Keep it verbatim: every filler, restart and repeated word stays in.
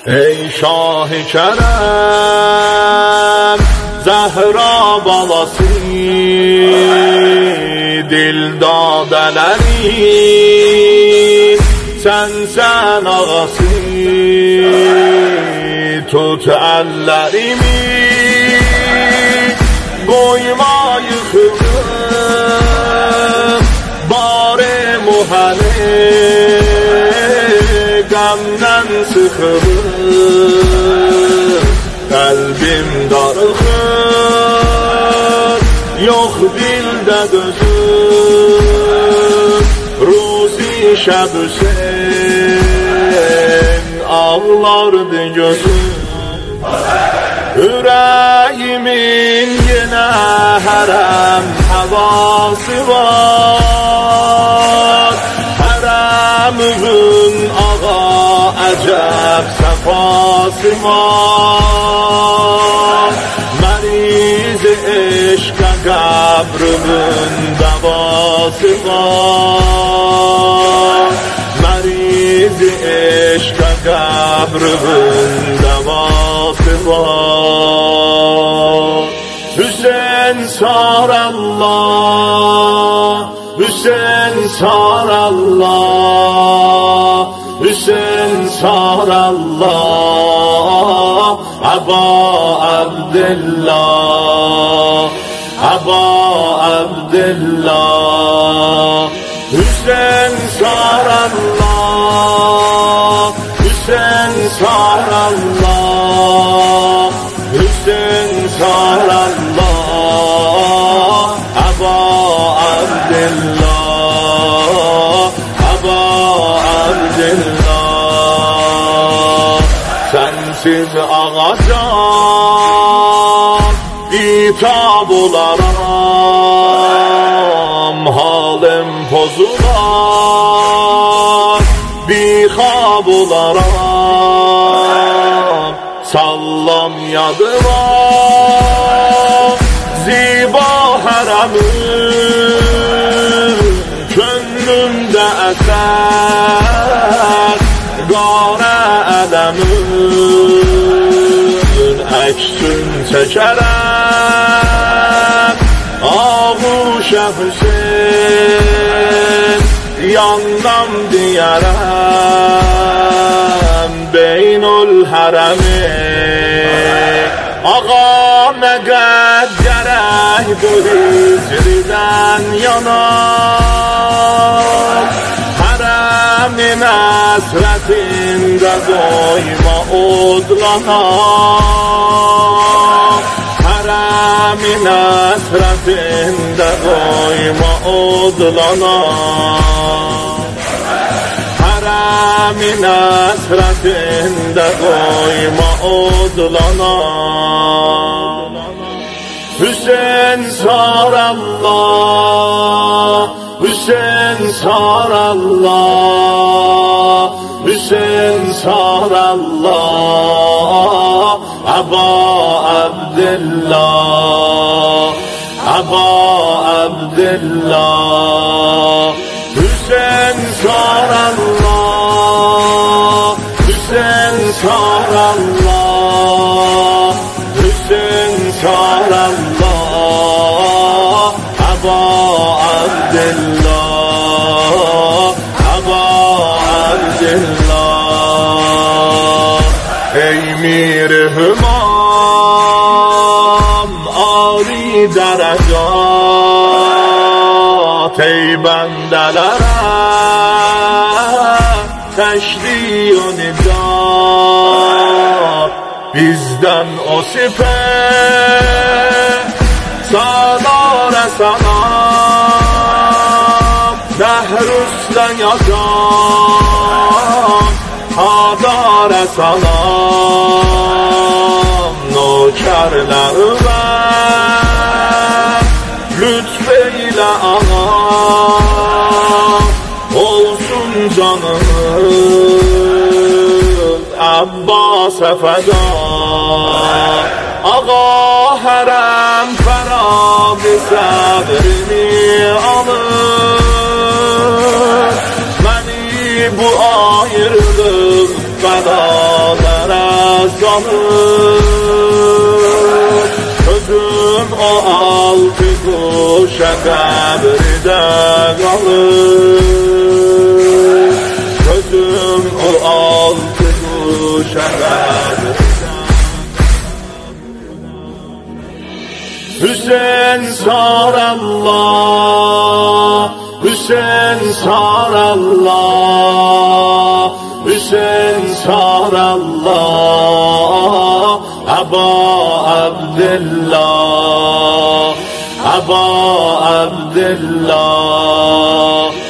Ey Şah-ı Kerem, Zəhra balası, dildadələrin sənsən ağası. Tut əllərimi, qoyma yıxılım, bari mühəli qəmdən sıxılır. Qəlbim darıxır, yox dildə dözüm, ruzi şəb Hüseyn ağlardı gözüm. Ürəyimin yenə hərəm həvası var, hərəmümün ağa əcəb səfası var. Məriz eşqə qəbrümün dəvası var, məriz eşqə qəbrümün dəvası var. Hüseyn sarallah, Hüseyn sarallah, Hüseyn sarallah, Əba Abdillah, Əba Abdillah. Hüseyn sarallah, Hüseyn sarallah, Hüseyn sarallah, Əba Abdillah, Əba Abdillah. Sensiz ağacan bitab olaram, halim pozular, bixab olaram. Sallam yadıma ziba hərəmin, könlümdə əsər qara ələmin. Əksün çəkərəm ağuşa Hüseyn, yandan deyərəm beynül hərəmi. Ağa nə qəd gərək bu hicridən yanar, hərəmin əsrətində doyma odlanar, hərəmin əsrətində doyma odlanar, hərəmin əsrətində doyma odlanar. Hüseyn sarallah, Hüseyn sarallah, Hüseyn sarallah, Əba Abdillah, Əba Abdillah. Hüseyn sarallah, Hüseyn sarallah, Hüseyn sarallah, Əba Abdillah, Əba Abdillah. Ey mir-i hümam, âli dərəcat, ey bəndələrə təşri-i nicat, bizdən o sifət salara salam, dəhr-üstə yazan hadara salam. Nökərlərimə lütf eyle ağam, olsun canım Abbas'a feda. Ağa hərəm fərabı səbrini alır, məni bu ayırdım bəlalara qalır. Gözüm o altı quşa qəbirdə qalır. Gözüm o altı quşa qəbirdə. Hüseyin sarallah, Hüseyin sarallah, Hüseyin sarallah, Aba Abdillah, Aba Abdillah.